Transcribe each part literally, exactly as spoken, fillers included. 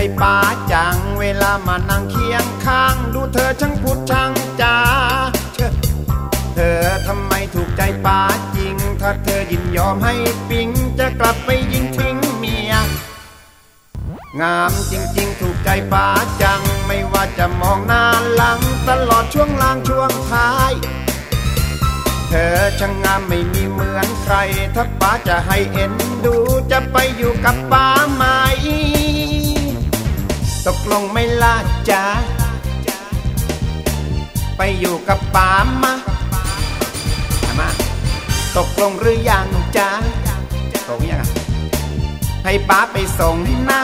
ป๋าจังเวลามานั่งเคียงข้างดูเธอช่างพูดช่างจาเธอทำไมถูกใจป๋าจริงถ้าเธอยินยอมให้ปิ๊งจะกลับไปยิงทิ้งเมียงามจริงๆถูกใจป๋าจังไม่ว่าจะมองหน้าหลังตลอดช่วงล่างช่วงท้ายเธอช่างงามไม่มีเหมือนใครถ้าป๋าจะให้เอ็นดูจะไปอยู่กับป๋าไหมตกลงไม่ล่ะจ๊ะไปอยู่กับป๋ามามาตกลงหรือยังจ๊ะตกยังให้ป๋าไปส่งนะ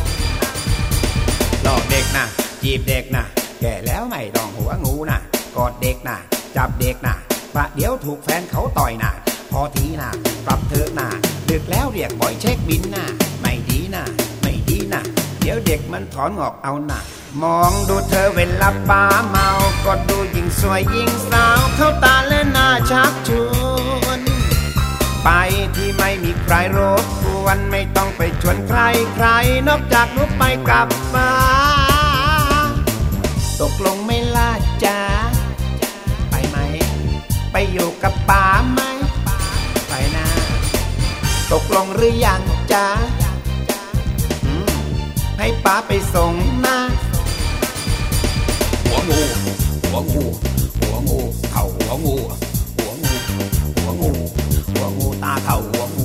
หลอกเด็กนะจีบเด็กนะแก่แล้วไม่ต้องหัวงูนะกอดเด็กนะจับเด็กนะประเดี๋ยวถูกแฟนเขาต่อยนะพอทีนะปรับเถอะนะดึกแล้วเรียกบ่อยเช็คบินนะไม่ดีนะไม่ดีนะเดี๋ยวเด็กมันถอนงอกเอานะมองดูเธอเวลาป๋าเมาก็ดูยิ่งสวยยิ่งสาวเข้าตาและหน้าชักชวนไปที่ไม่มีใครรบกวนไม่ต้องไปชวนใครใครนอกจากนุ๊กไปกับป๋าตกลงไม่ล่ะจ๊ะไปไหมไปอยู่กับป๋าไหมไปนะตกลงหรือยังจ๊ะให้ป๋าไปส่งนะหัวงูหัวงูหัวงูเข่าหัวงูหัวงูหัวงูหัวงูตาเข่าหัวงู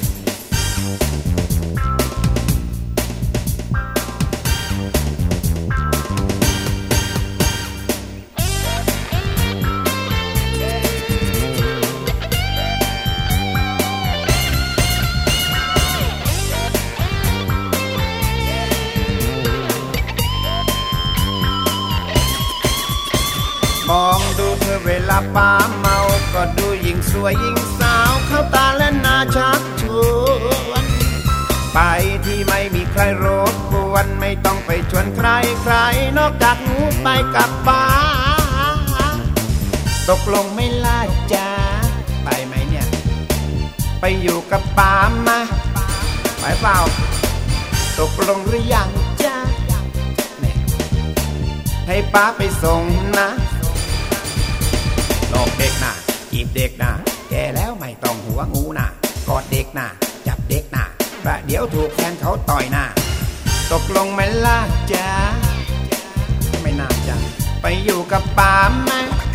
มองดูเธอเวลาป๋าเมาก็ดูยิ่งสวยยิ่งสาวเข้าตาและหน้าชักชวนไปที่ไม่มีใครรบกวนไม่ต้องไปชวนใครใครนอกจากหนูไปกับป๋าตกลงไม่ล่ะจ๊ะไปไหมเนี่ยไปอยู่กับป๋ามาไปเปล่าตกลงหรือยังจ๊ะให้ป๋าไปส่งนะหลอกเด็กนะจีบเด็กนะแก่แล้วไม่ต้องหัวงูนะกอดเด็กนะจับเด็กนะประเดี๋ยวถูกแฟนเขาต่อยนะตกลงไหมล่ะจ๊ะไม่น่าจะไปอยู่กับป๋าไหม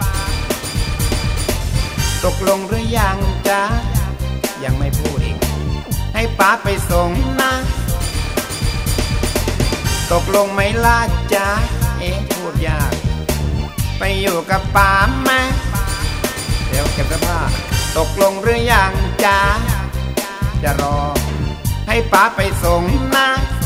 ตกลงหรือยังจ๊ะยังไม่พูดอีกให้ป๋าไปส่งนะตกลงไหมล่ะจ๊ะเอ๊ะพูดยากไปอยู่กับป๋าไหมเดี๋ยวเก็บเสื้อผ้าตกลงหรือยังจ๊ะจะรอให้ป๋าไปส่งนะ